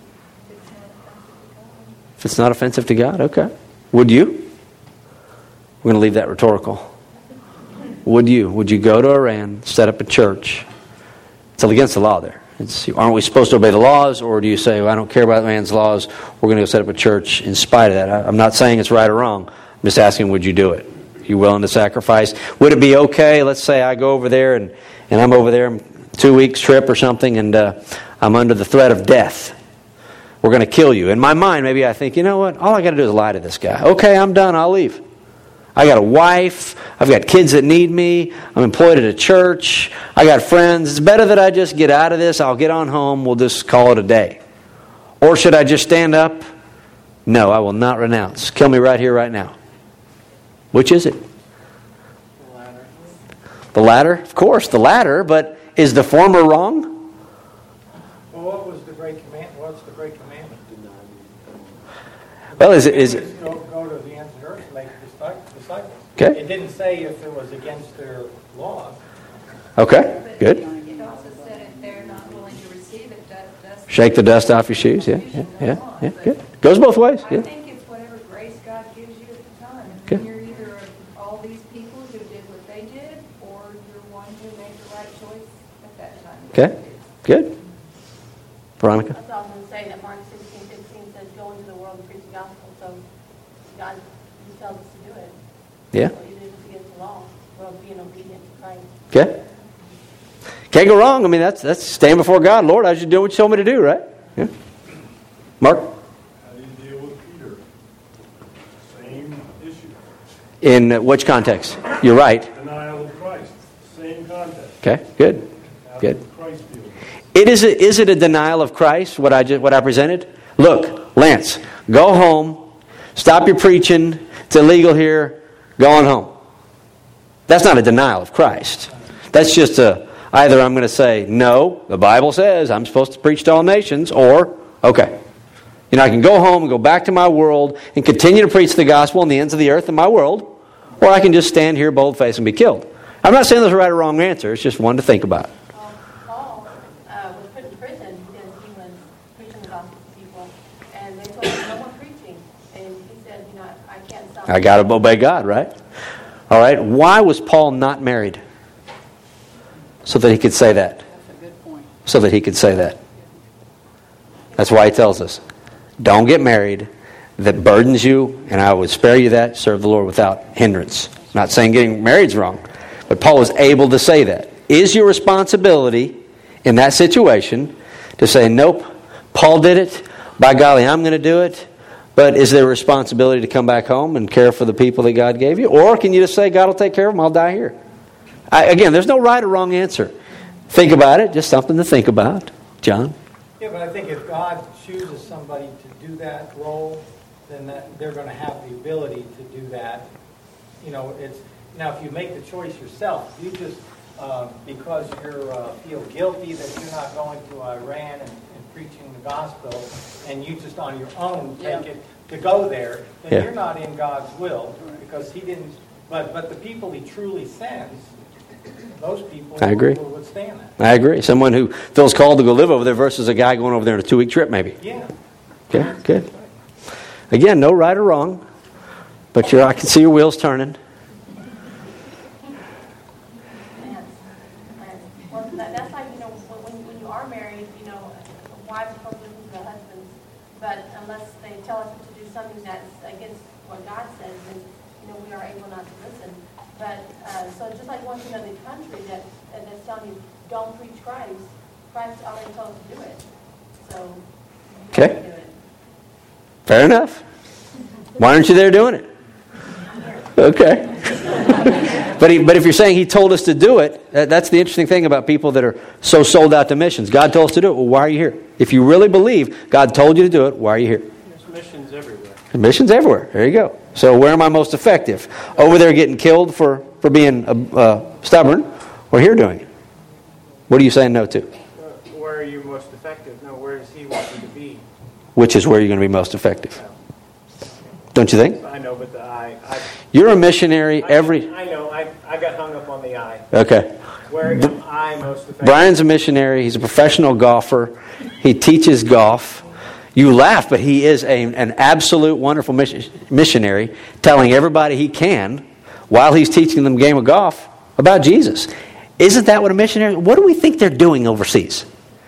If it's not offensive to God, okay. Would you? We're going to leave that rhetorical. Would you? Would you go to Iran, set up a church? It's against the law there. It's, aren't we supposed to obey the laws? Or do you say, well, I don't care about man's laws, we're going to go set up a church in spite of that? I, I'm not saying it's right or wrong. I'm just asking, would you do it? Are you willing to sacrifice? Would it be okay? Let's say I go over there and, and I'm over there two weeks trip or something and uh, I'm under the threat of death. We're going to kill you. In my mind, maybe I think, you know what? All I got to do is lie to this guy. Okay, I'm done. I'll leave. I got a wife. I've got kids that need me. I'm employed at a church. I got friends. It's better that I just get out of this. I'll get on home. We'll just call it a day. Or should I just stand up? No, I will not renounce. Kill me right here, right now. Which is it? The latter. The latter? Of course, the latter. But is the former wrong? Well, what was the great command? What's the great commandment? Well, is it... Is it Go, go to the ends of the earth and make disciples. Okay. It didn't say if it was against their laws. okay, good. It also said if they're not willing to receive it, dust. Shake the dust off your shoes. Yeah, yeah, yeah, yeah. Good. Goes both ways. I Yeah. think it's whatever grace God gives you at the time. Okay. And you're either all these people who did what they did, or you're one who made the right choice at that time. Okay. Good. Veronica. I was also going to say that Mark sixteen fifteen says, "Go into the world and preach the gospel." So God He tells us to do it. Yeah. So even if it's against the law, we're being obedient to Christ. Okay. Can't go wrong. I mean, that's that's stand before God. Lord, I should do what you told me to do, right? Yeah. Mark? How do you deal with Peter? Same issue. In which context? You're right. Denial of Christ. Same context. Okay, good. How Good. does Christ deal with it? It is, a, is it a denial of Christ, what I, just, what I presented? Look, Lance, go home. Stop your preaching. It's illegal here. Go on home. That's not a denial of Christ. That's just a, either I'm going to say, no, the Bible says I'm supposed to preach to all nations, or, okay. You know, I can go home and go back to my world and continue to preach the gospel on the ends of the earth in my world, or I can just stand here bold-faced and be killed. I'm not saying there's a right or wrong answer. It's just one to think about. Well, Paul uh, was put in prison because he was preaching the gospel to people, and they told him no more preaching, and he said, you know, I can't stop. I got to obey God, right? All right. Why was Paul not married? So that he could say that. That's a good point. So that he could say that. That's why he tells us, don't get married. That burdens you, and I would spare you that. Serve the Lord without hindrance. I'm not saying getting married is wrong, but Paul was able to say that. Is your responsibility in that situation to say, nope, Paul did it. By golly, I'm going to do it. But is there a responsibility to come back home and care for the people that God gave you? Or can you just say, God will take care of them, I'll die here? I, again, there's no right or wrong answer. Think about it. Just something to think about. John? Yeah, but I think if God chooses somebody to do that role, then that, they're going to have the ability to do that. You know, it's now if you make the choice yourself, you just uh, because you uh, feel guilty that you're not going to Iran and, and preaching the gospel, and you just on your own take Yeah. it to go there, then Yeah. you're not in God's will because He didn't. But but the people He truly sends, those people I agree. will withstand that. I agree. Someone who feels called to go live over there versus a guy going over there on a two-week trip maybe. Yeah. Okay, good. Again, no right or wrong, but you're, I can see your wheels turning. Lance, Lance. Well, that, that's like, you know, when, when you are married, you know, wives are supposed to listen to their husbands, but unless they tell us to do something that's against what God says, then, you know, we are able not to listen. But, uh, so just like going to another country that, that's telling you, don't preach Christ, Christ already told us to do it. So, you Okay. have to do it. Fair enough. Why aren't you there doing it? Okay. but he, but if you're saying he told us to do it, that, that's the interesting thing about people that are so sold out to missions. God told us to do it. Well, why are you here? If you really believe God told you to do it, why are you here? There's missions everywhere. Missions everywhere. There you go. So where am I most effective? Over there getting killed for, for being uh, uh, stubborn, or here doing it? What are you saying no to? Where are you most effective? No, where does He want you to be? Which is where you're going to be most effective. Don't you think? I know, but the I. I You're a missionary I, every... I know. I, I got hung up on the I. Okay. Where am I most effective? Brian's a missionary. He's a professional golfer. He teaches golf. You laugh, but he is a, an absolute wonderful mission, missionary, telling everybody he can, while he's teaching them a game of golf, about Jesus. Isn't that what a missionary... What do we think they're doing overseas?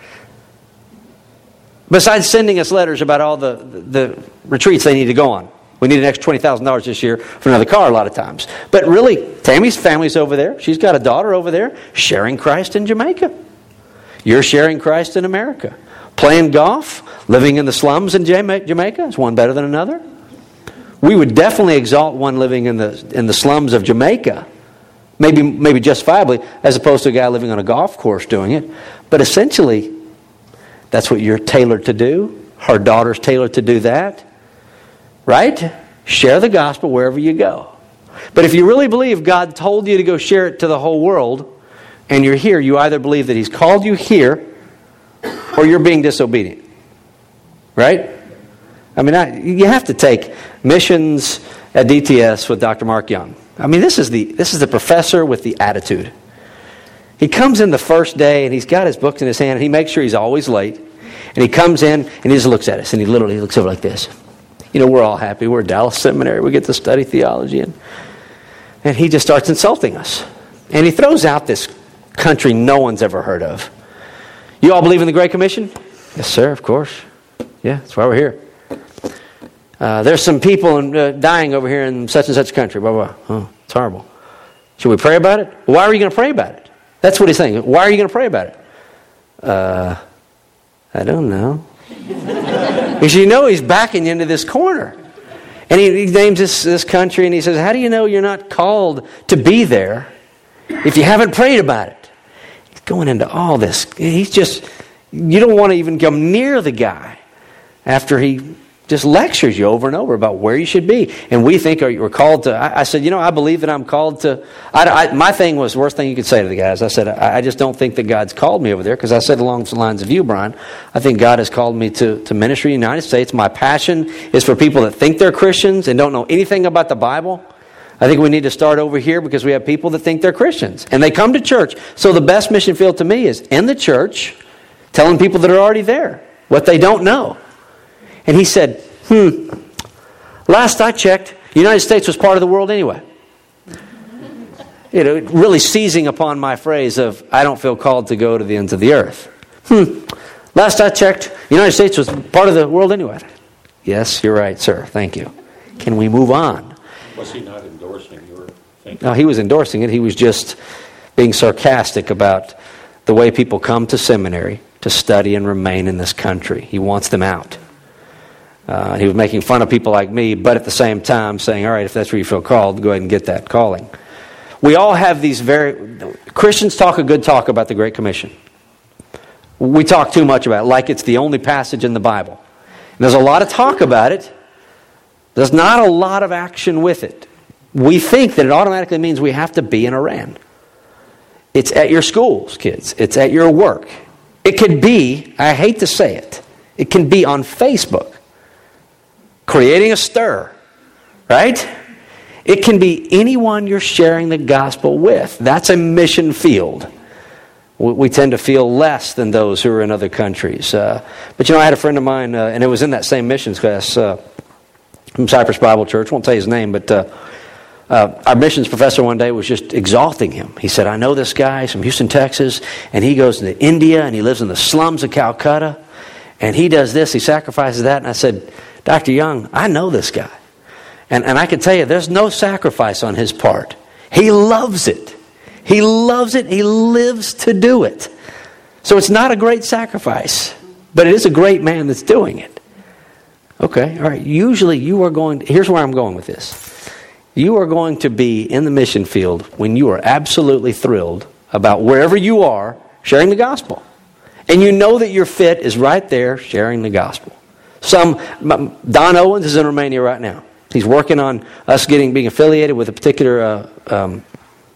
Besides sending us letters about all the, the, the retreats they need to go on. We need an extra twenty thousand dollars this year for another car a lot of times. But really, Tammy's family's over there. She's got a daughter over there sharing Christ in Jamaica. You're sharing Christ in America. Playing golf, living in the slums in Jamaica. Is one better than another? We would definitely exalt one living in the in the slums of Jamaica. Maybe, maybe justifiably, as opposed to a guy living on a golf course doing it. But essentially, that's what you're tailored to do. Her daughter's tailored to do that. Right? Share the gospel wherever you go. But if you really believe God told you to go share it to the whole world, and you're here, you either believe that He's called you here, or you're being disobedient. Right? I mean, I, you have to take missions at D T S with Doctor Mark Young. I mean, this is the this is the professor with the attitude. He comes in the first day, and he's got his books in his hand, and he makes sure he's always late. And he comes in, and he just looks at us, and he literally looks over like this. You know, we're all happy. We're at Dallas Seminary. We get to study theology. And, and he just starts insulting us. And he throws out this country no one's ever heard of. You all believe in the Great Commission? Yes, sir, of course. Yeah, that's why we're here. Uh, there's some people in, uh, dying over here in such and such country. Blah, blah, blah. Oh, it's horrible. Should we pray about it? Why are you going to pray about it? That's what he's saying. Why are you going to pray about it? Uh, I don't know. Because you know he's backing you into this corner. And he, he names this, this country and he says, how do you know you're not called to be there if you haven't prayed about it? He's going into all this. He's just, you don't want to even come near the guy after he just lectures you over and over about where you should be. And we think we're called to, I, I said, you know, I believe that I'm called to, I, I, my thing was, worst thing you could say to the guys, I said, I, I just don't think that God's called me over there, because I said along the lines of you, Brian, I think God has called me to, to ministry in the United States. My passion is for people that think they're Christians and don't know anything about the Bible. I think we need to start over here because we have people that think they're Christians. And they come to church. So the best mission field to me is in the church, telling people that are already there what they don't know. And he said, hmm, last I checked, the United States was part of the world anyway. You know, really seizing upon my phrase of, I don't feel called to go to the ends of the earth. Hmm, last I checked, the United States was part of the world anyway. Yes, you're right, sir. Thank you. Can we move on? Was he not endorsing your thinking? No, he was endorsing it. He was just being sarcastic about the way people come to seminary to study and remain in this country. He wants them out. Uh, he was making fun of people like me, but at the same time saying, all right, if that's where you feel called, go ahead and get that calling. We all have these very... Christians talk a good talk about the Great Commission. We talk too much about it, like it's the only passage in the Bible. And there's a lot of talk about it. There's not a lot of action with it. We think that it automatically means we have to be in Iran. It's at your schools, kids. It's at your work. It could be, I hate to say it, it can be on Facebook. Creating a stir, right? It can be anyone you're sharing the gospel with. That's a mission field. We tend to feel less than those who are in other countries. Uh, but you know, I had a friend of mine, uh, and it was in that same missions class uh, from Cypress Bible Church. I won't tell you his name, but uh, uh, our missions professor one day was just exalting him. He said, I know this guy, he's from Houston, Texas, and he goes to India, and he lives in the slums of Calcutta, and he does this, he sacrifices that. And I said, Doctor Young, I know this guy. And, and I can tell you, there's no sacrifice on his part. He loves it. He loves it. He lives to do it. So it's not a great sacrifice, but it is a great man that's doing it. Okay, all right. Usually you are going, to, here's where I'm going with this. You are going to be in the mission field when you are absolutely thrilled about wherever you are sharing the gospel. And you know that your fit is right there sharing the gospel. Some Don Owens is in Romania right now. He's working on us getting being affiliated with a particular uh, um,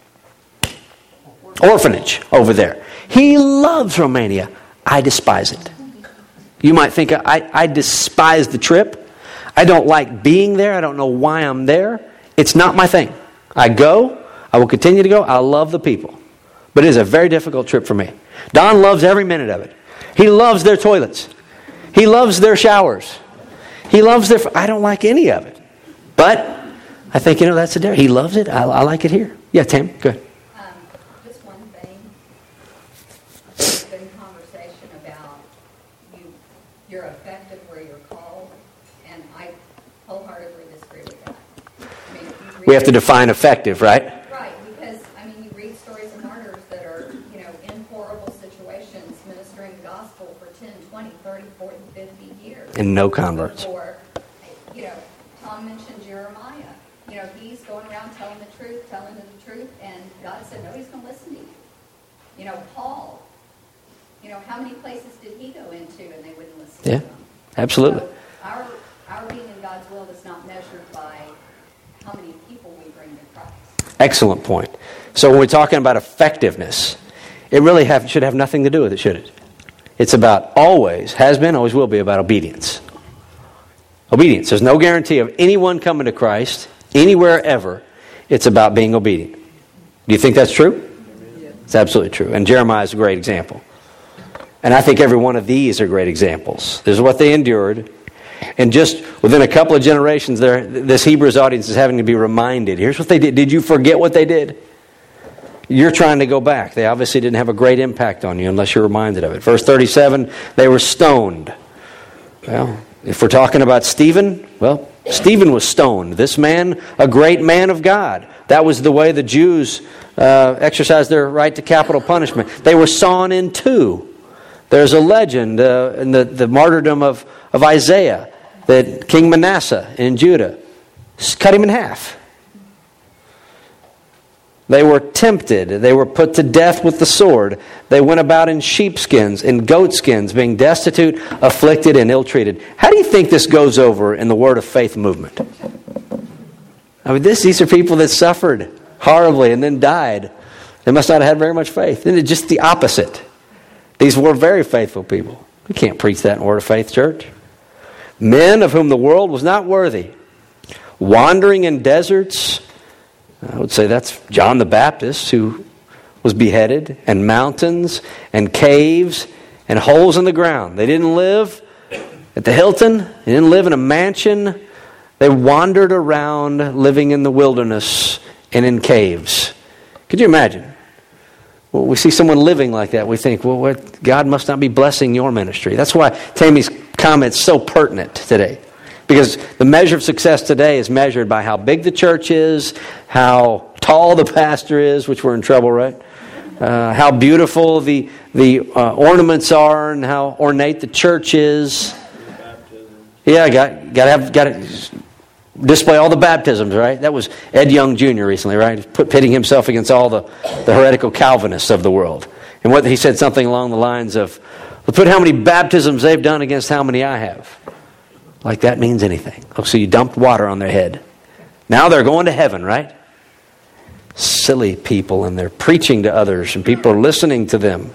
orphanage over there. He loves Romania. I despise it. You might think I, I despise the trip. I don't like being there. I don't know why I'm there. It's not my thing. I go. I will continue to go. I love the people. But it is a very difficult trip for me. Don loves every minute of it. He loves their toilets. He loves their showers. He loves their... I don't like any of it. But I think, you know, that's the difference. He loves it. I, I like it here. Yeah, Tim, go ahead. Um, just one thing. There's been conversation about you, you're effective where you're called, and I wholeheartedly disagree with that. I mean, you we have to define effective, right? Right, because, I mean, you read stories of martyrs that are, you know, in horrible situations, ministering the gospel for ten, twenty, thirty, forty, fifty years. And no converts. Before, you know, Tom mentioned Jeremiah. You know, he's going around telling the truth, telling them the truth, and God said, nobody's going to listen to you. You know, Paul, you know, how many places did he go into and they wouldn't listen Yeah, to him? absolutely. So our, our being in God's will is not measured by how many people we bring to Christ. Excellent point. So when we're talking about effectiveness, it really have, should have nothing to do with it, should it? It's about always, has been, always will be about obedience. Obedience. There's no guarantee of anyone coming to Christ anywhere ever. It's about being obedient. Do you think that's true? It's absolutely true. And Jeremiah is a great example. And I think every one of these are great examples. This is what they endured. And just within a couple of generations, there, this Hebrews audience is having to be reminded. Here's what they did. Did you forget what they did? You're trying to go back. They obviously didn't have a great impact on you unless you're reminded of it. Verse thirty-seven, they were stoned. Well, if we're talking about Stephen, well, Stephen was stoned. This man, a great man of God. That was the way the Jews uh, exercised their right to capital punishment. They were sawn in two. There's a legend uh, in the, the martyrdom of, of Isaiah that King Manasseh in Judah cut him in half. They were tempted. They were put to death with the sword. They went about in sheepskins, in goatskins, being destitute, afflicted, and ill-treated. How do you think this goes over in the Word of Faith movement? I mean, this, these are people that suffered horribly and then died. They must not have had very much faith. And it's just the opposite. These were very faithful people. We can't preach that in Word of Faith Church. Men of whom the world was not worthy, wandering in deserts. I would say that's John the Baptist, who was beheaded, and mountains and caves and holes in the ground. They didn't live at the Hilton. They didn't live in a mansion. They wandered around living in the wilderness and in caves. Could you imagine? Well, we see someone living like that, we think, well, what, God must not be blessing your ministry. That's why Tammy's comment's so pertinent today. Because the measure of success today is measured by how big the church is, how tall the pastor is, which we're in trouble, right? Uh, how beautiful the the uh, ornaments are, and how ornate the church is. Yeah, got got to have got to display all the baptisms, right? That was Ed Young Junior recently, right? Put, pitting himself against all the, the heretical Calvinists of the world, and what he said something along the lines of, "Well, put how many baptisms they've done against how many I have." Like that means anything. Oh, so you dumped water on their head. Now they're going to heaven, right? Silly people, and they're preaching to others, and people are listening to them.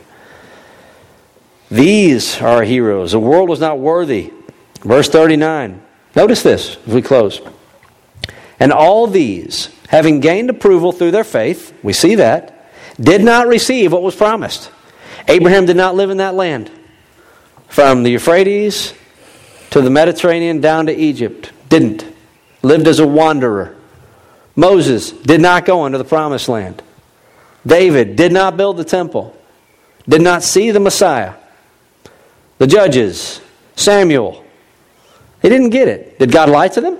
These are our heroes. The world was not worthy. Verse thirty-nine. Notice this as we close. And all these, having gained approval through their faith, we see that, did not receive what was promised. Abraham did not live in that land. From the Euphrates to the Mediterranean down to Egypt. Didn't. Lived as a wanderer. Moses did not go into the promised land. David did not build the temple. Did not see the Messiah. The judges, Samuel, they didn't get it. Did God lie to them?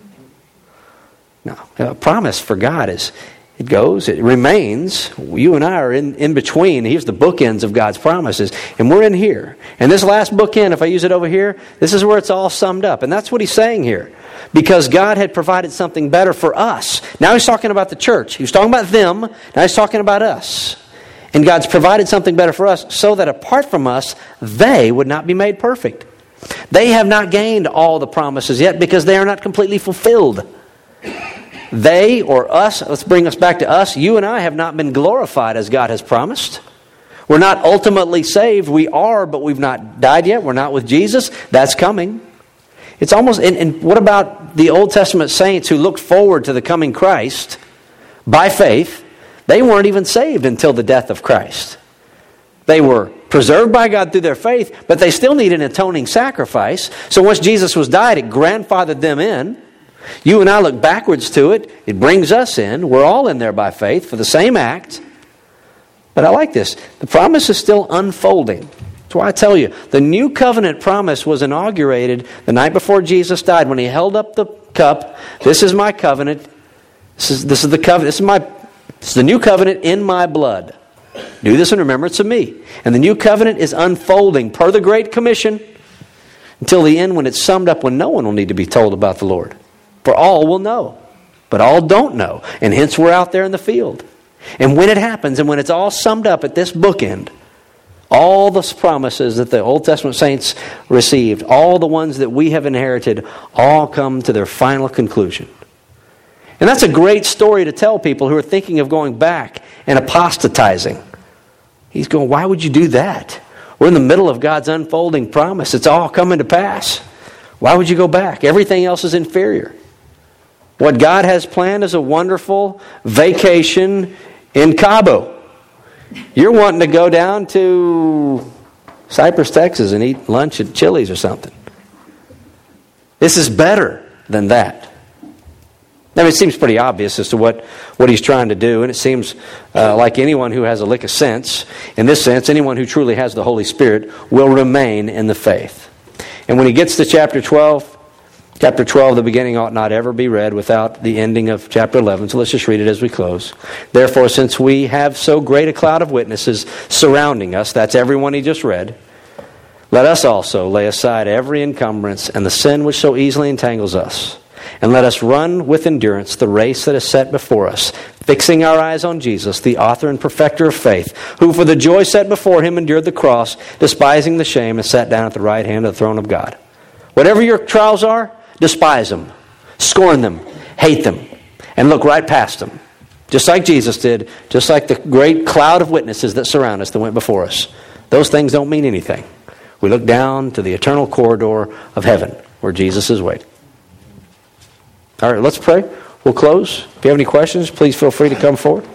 No. A promise for God is, it goes, it remains. You and I are in, in between. Here's the bookends of God's promises. And we're in here. And this last bookend, if I use it over here, this is where it's all summed up. And that's what he's saying here. Because God had provided something better for us. Now he's talking about the church. He was talking about them. Now he's talking about us. And God's provided something better for us so that apart from us, they would not be made perfect. They have not gained all the promises yet because they are not completely fulfilled. They or us, let's bring us back to us, you and I have not been glorified as God has promised. We're not ultimately saved. We are, but we've not died yet. We're not with Jesus. That's coming. It's almost, and, and what about the Old Testament saints who looked forward to the coming Christ by faith? They weren't even saved until the death of Christ. They were preserved by God through their faith, but they still need an atoning sacrifice. So once Jesus was died, it grandfathered them in. You and I look backwards to it. It brings us in. We're all in there by faith for the same act. But I like this. The promise is still unfolding. That's why I tell you, the new covenant promise was inaugurated the night before Jesus died when he held up the cup. This is my covenant. This is, this is the covenant. This is my this is the new covenant in my blood. Do this in remembrance of me. And the new covenant is unfolding per the Great Commission until the end when it's summed up, when no one will need to be told about the Lord. For all will know, but all don't know. And hence we're out there in the field. And when it happens, and when it's all summed up at this bookend, all the promises that the Old Testament saints received, all the ones that we have inherited, all come to their final conclusion. And that's a great story to tell people who are thinking of going back and apostatizing. He's going, why would you do that? We're in the middle of God's unfolding promise. It's all coming to pass. Why would you go back? Everything else is inferior. What God has planned is a wonderful vacation in Cabo. You're wanting to go down to Cypress, Texas and eat lunch at Chili's or something. This is better than that. I mean, it seems pretty obvious as to what, what he's trying to do, and it seems uh, like anyone who has a lick of sense, in this sense, anyone who truly has the Holy Spirit will remain in the faith. And when he gets to chapter twelve, Chapter twelve, the beginning ought not ever be read without the ending of chapter eleven. So let's just read it as we close. Therefore, since we have so great a cloud of witnesses surrounding us, that's everyone he just read, let us also lay aside every encumbrance and the sin which so easily entangles us. And let us run with endurance the race that is set before us, fixing our eyes on Jesus, the author and perfecter of faith, who for the joy set before him endured the cross, despising the shame, and sat down at the right hand of the throne of God. Whatever your trials are, despise them, scorn them, hate them, and look right past them. Just like Jesus did, just like the great cloud of witnesses that surround us that went before us. Those things don't mean anything. We look down to the eternal corridor of heaven where Jesus is waiting. All right, let's pray. We'll close. If you have any questions, please feel free to come forward.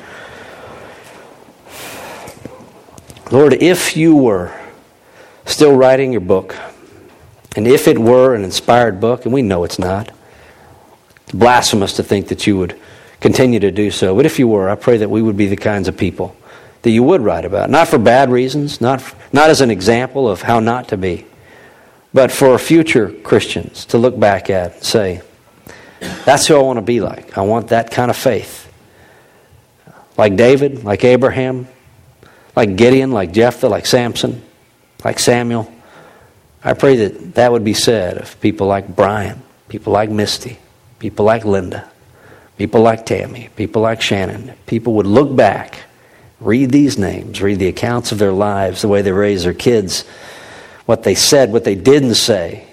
Lord, if you were still writing your book, and if it were an inspired book, and we know it's not, it's blasphemous to think that you would continue to do so. But if you were, I pray that we would be the kinds of people that you would write about. Not for bad reasons, not, not as an example of how not to be, but for future Christians to look back at and say, that's who I want to be like. I want that kind of faith. Like David, like Abraham, like Gideon, like Jephthah, like Samson, like Samuel. I pray that that would be said of people like Brian, people like Misty, people like Linda, people like Tammy, people like Shannon. People would look back, read these names, read the accounts of their lives, the way they raised their kids, what they said, what they didn't say,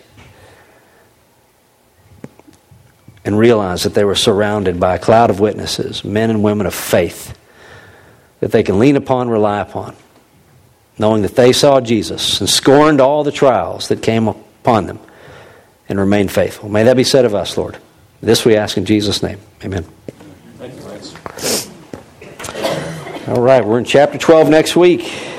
and realize that they were surrounded by a cloud of witnesses, men and women of faith, that they can lean upon, rely upon, knowing that they saw Jesus and scorned all the trials that came upon them and remained faithful. May that be said of us, Lord. This we ask in Jesus' name. Amen. Thank you, Lance. All right, we're in chapter twelve next week.